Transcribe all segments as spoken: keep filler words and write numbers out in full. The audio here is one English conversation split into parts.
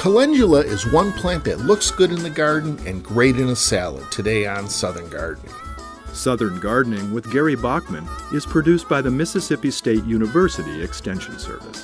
Calendula is one plant that looks good in the garden and great in a salad, today on Southern Gardening. Southern Gardening with Gary Bachman is produced by the Mississippi State University Extension Service.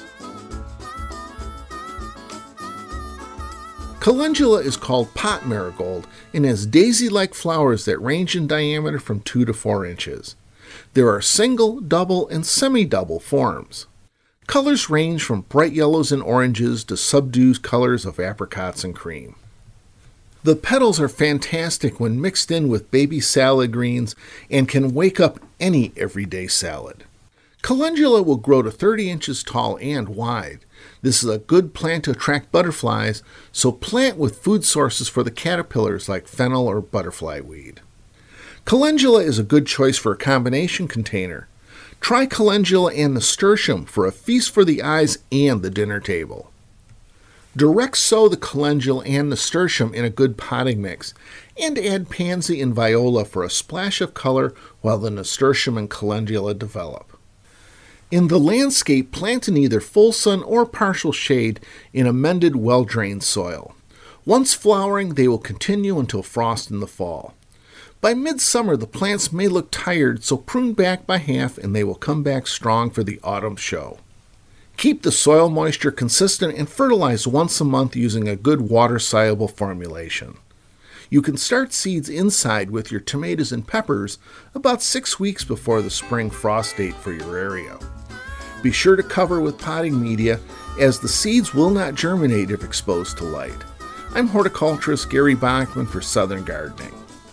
Calendula is called pot marigold and has daisy-like flowers that range in diameter from two to four inches. There are single, double, and semi-double forms. Colors range from bright yellows and oranges to subdued colors of apricots and cream. The petals are fantastic when mixed in with baby salad greens and can wake up any everyday salad. Calendula will grow to thirty inches tall and wide. This is a good plant to attract butterflies, so plant with food sources for the caterpillars like fennel or butterfly weed. Calendula is a good choice for a combination container. Try calendula and nasturtium for a feast for the eyes and the dinner table. Direct sow the calendula and nasturtium in a good potting mix, and add pansy and viola for a splash of color while the nasturtium and calendula develop. In the landscape, plant in either full sun or partial shade in amended, well-drained soil. Once flowering, they will continue until frost in the fall. By midsummer, the plants may look tired, so prune back by half and they will come back strong for the autumn show. Keep the soil moisture consistent and fertilize once a month using a good water-soluble formulation. You can start seeds inside with your tomatoes and peppers about six weeks before the spring frost date for your area. Be sure to cover with potting media, as the seeds will not germinate if exposed to light. I'm horticulturist Gary Bachman for Southern Gardening.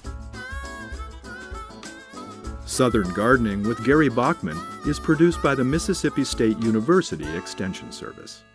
Southern Gardening with Gary Bachman is produced by the Mississippi State University Extension Service.